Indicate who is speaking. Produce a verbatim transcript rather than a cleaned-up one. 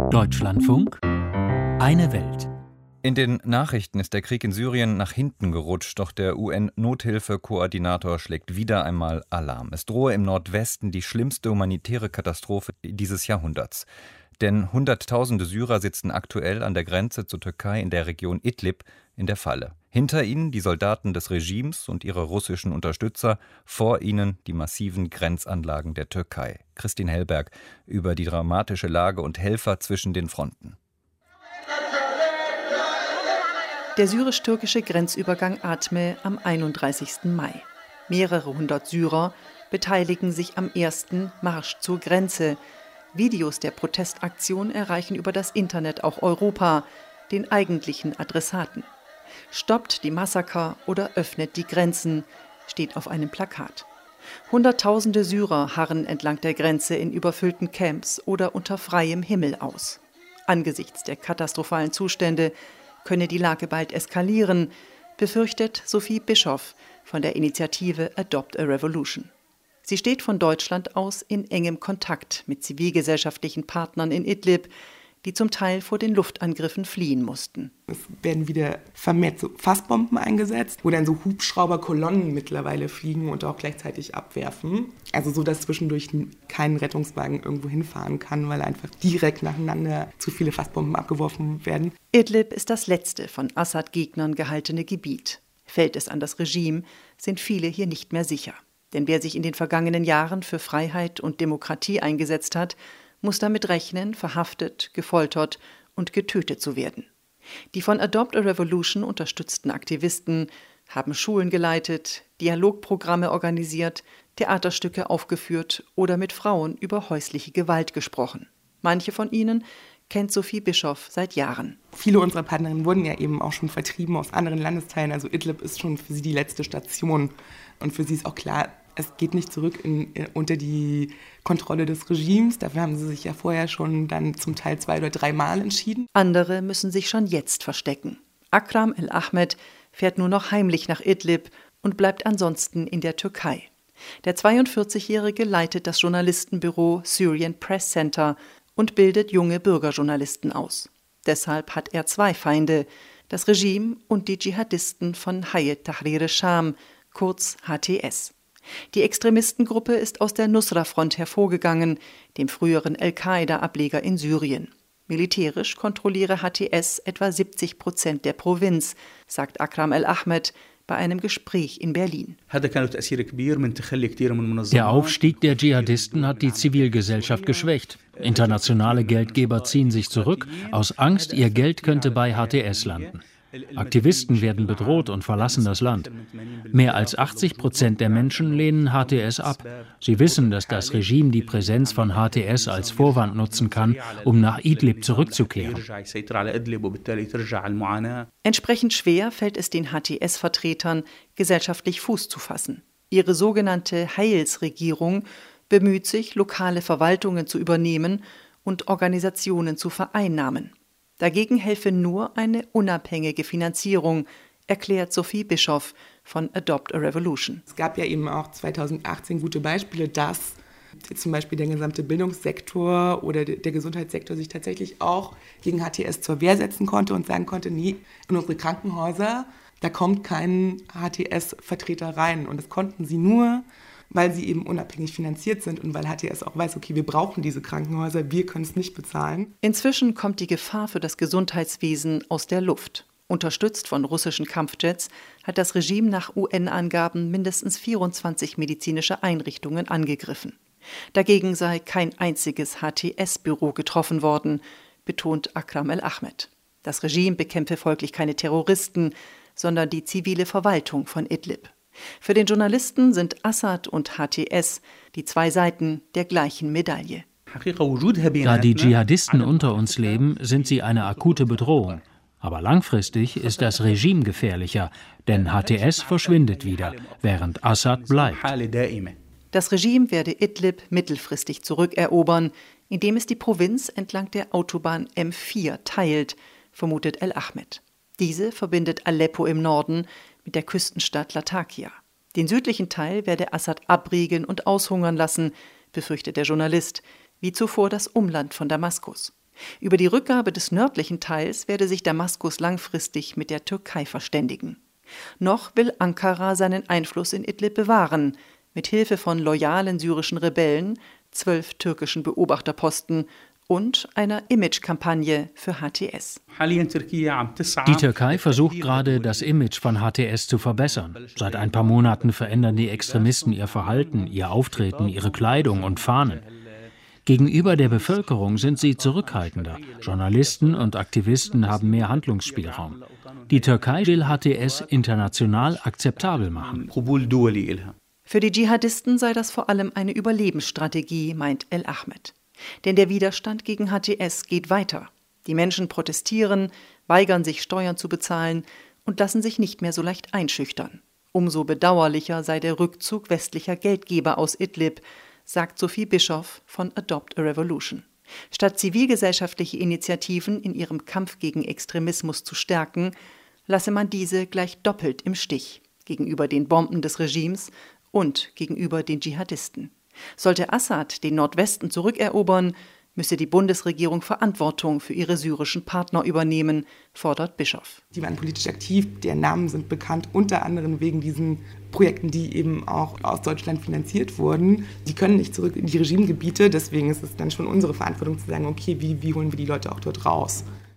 Speaker 1: Deutschlandfunk Eine Welt.
Speaker 2: In den Nachrichten ist der Krieg in Syrien nach hinten gerutscht, doch der U N-Nothilfe-Koordinator schlägt wieder einmal Alarm. Es drohe im Nordwesten die schlimmste humanitäre Katastrophe dieses Jahrhunderts. Denn Hunderttausende Syrer sitzen aktuell an der Grenze zur Türkei in der Region Idlib in der Falle. Hinter ihnen die Soldaten des Regimes und ihre russischen Unterstützer, vor ihnen die massiven Grenzanlagen der Türkei. Christine Hellberg über die dramatische Lage und Helfer zwischen den Fronten.
Speaker 3: Der syrisch-türkische Grenzübergang Atme am einunddreißigsten Mai. Mehrere hundert Syrer beteiligen sich am ersten Marsch zur Grenze. Videos der Protestaktion erreichen über das Internet auch Europa, den eigentlichen Adressaten. Stoppt die Massaker oder öffnet die Grenzen, steht auf einem Plakat. Hunderttausende Syrer harren entlang der Grenze in überfüllten Camps oder unter freiem Himmel aus. Angesichts der katastrophalen Zustände könne die Lage bald eskalieren, befürchtet Sophie Bischoff von der Initiative Adopt a Revolution. Sie steht von Deutschland aus in engem Kontakt mit zivilgesellschaftlichen Partnern in Idlib, die zum Teil vor den Luftangriffen fliehen mussten.
Speaker 4: Es werden wieder vermehrt so Fassbomben eingesetzt, wo dann so Hubschrauberkolonnen mittlerweile fliegen und auch gleichzeitig abwerfen. Also so, dass zwischendurch kein Rettungswagen irgendwo hinfahren kann, weil einfach direkt nacheinander zu viele Fassbomben abgeworfen werden.
Speaker 3: Idlib ist das letzte von Assad-Gegnern gehaltene Gebiet. Fällt es an das Regime, sind viele hier nicht mehr sicher. Denn wer sich in den vergangenen Jahren für Freiheit und Demokratie eingesetzt hat, muss damit rechnen, verhaftet, gefoltert und getötet zu werden. Die von Adopt a Revolution unterstützten Aktivisten haben Schulen geleitet, Dialogprogramme organisiert, Theaterstücke aufgeführt oder mit Frauen über häusliche Gewalt gesprochen. Manche von ihnen kennt Sophie Bischoff seit Jahren.
Speaker 4: Viele unserer Partnerinnen wurden ja eben auch schon vertrieben aus anderen Landesteilen. Also Idlib ist schon für sie die letzte Station. Und für sie ist auch klar, es geht nicht zurück in, in, unter die Kontrolle des Regimes. Dafür haben sie sich ja vorher schon dann zum Teil zwei oder drei Mal entschieden.
Speaker 3: Andere müssen sich schon jetzt verstecken. Akram El-Ahmed fährt nur noch heimlich nach Idlib und bleibt ansonsten in der Türkei. Der zweiundvierzigjährige leitet das Journalistenbüro Syrian Press Center und bildet junge Bürgerjournalisten aus. Deshalb hat er zwei Feinde, das Regime und die Dschihadisten von Hayat Tahrir al-Sham, kurz H T S. Die Extremistengruppe ist aus der Nusra-Front hervorgegangen, dem früheren Al-Qaida-Ableger in Syrien. Militärisch kontrolliere H T S etwa siebzig Prozent der Provinz, sagt Akram El-Ahmed bei einem Gespräch in Berlin.
Speaker 1: Der Aufstieg der Dschihadisten hat die Zivilgesellschaft geschwächt. Internationale Geldgeber ziehen sich zurück, aus Angst, ihr Geld könnte bei H T S landen. Aktivisten werden bedroht und verlassen das Land. Mehr als achtzig Prozent der Menschen lehnen H T S ab. Sie wissen, dass das Regime die Präsenz von H T S als Vorwand nutzen kann, um nach Idlib zurückzukehren.
Speaker 3: Entsprechend schwer fällt es den H T S-Vertretern, gesellschaftlich Fuß zu fassen. Ihre sogenannte Heilsregierung bemüht sich, lokale Verwaltungen zu übernehmen und Organisationen zu vereinnahmen. Dagegen helfe nur eine unabhängige Finanzierung, erklärt Sophie Bischoff von Adopt a Revolution.
Speaker 4: Es gab ja eben auch zweitausendachtzehn gute Beispiele, dass zum Beispiel der gesamte Bildungssektor oder der Gesundheitssektor sich tatsächlich auch gegen H T S zur Wehr setzen konnte und sagen konnte, nee, in unsere Krankenhäuser, da kommt kein H T S-Vertreter rein. Und das konnten sie nur, weil sie eben unabhängig finanziert sind und weil H T S auch weiß, okay, wir brauchen diese Krankenhäuser, wir können es nicht bezahlen.
Speaker 3: Inzwischen kommt die Gefahr für das Gesundheitswesen aus der Luft. Unterstützt von russischen Kampfjets hat das Regime nach U N-Angaben mindestens vierundzwanzig medizinische Einrichtungen angegriffen. Dagegen sei kein einziges H T S-Büro getroffen worden, betont Akram El-Ahmed. Das Regime bekämpfe folglich keine Terroristen, sondern die zivile Verwaltung von Idlib. Für den Journalisten sind Assad und H T S die zwei Seiten der gleichen Medaille.
Speaker 1: Da die Dschihadisten unter uns leben, sind sie eine akute Bedrohung. Aber langfristig ist das Regime gefährlicher, denn H T S verschwindet wieder, während Assad bleibt.
Speaker 3: Das Regime werde Idlib mittelfristig zurückerobern, indem es die Provinz entlang der Autobahn M vier teilt, vermutet El-Ahmed. Diese verbindet Aleppo im Norden mit der Küstenstadt Latakia. Den südlichen Teil werde Assad abriegeln und aushungern lassen, befürchtet der Journalist, wie zuvor das Umland von Damaskus. Über die Rückgabe des nördlichen Teils werde sich Damaskus langfristig mit der Türkei verständigen. Noch will Ankara seinen Einfluss in Idlib bewahren, mit Hilfe von loyalen syrischen Rebellen, zwölf türkischen Beobachterposten und einer Imagekampagne für H T S.
Speaker 1: Die Türkei versucht gerade, das Image von H T S zu verbessern. Seit ein paar Monaten verändern die Extremisten ihr Verhalten, ihr Auftreten, ihre Kleidung und Fahnen. Gegenüber der Bevölkerung sind sie zurückhaltender. Journalisten und Aktivisten haben mehr Handlungsspielraum. Die Türkei will H T S international akzeptabel machen.
Speaker 3: Für die Dschihadisten sei das vor allem eine Überlebensstrategie, meint El Ahmed. Denn der Widerstand gegen H T S geht weiter. Die Menschen protestieren, weigern sich, Steuern zu bezahlen und lassen sich nicht mehr so leicht einschüchtern. Umso bedauerlicher sei der Rückzug westlicher Geldgeber aus Idlib, sagt Sophie Bischoff von Adopt a Revolution. Statt zivilgesellschaftliche Initiativen in ihrem Kampf gegen Extremismus zu stärken, lasse man diese gleich doppelt im Stich, gegenüber den Bomben des Regimes und gegenüber den Dschihadisten. Sollte Assad den Nordwesten zurückerobern, müsse die Bundesregierung Verantwortung für ihre syrischen Partner übernehmen, fordert Bischoff.
Speaker 4: Die waren politisch aktiv, deren Namen sind bekannt, unter anderem wegen diesen Projekten, die eben auch aus Deutschland finanziert wurden. Die können nicht zurück in die Regimegebiete, deswegen ist es dann schon unsere Verantwortung zu sagen, okay, wie, wie holen wir die Leute auch dort raus?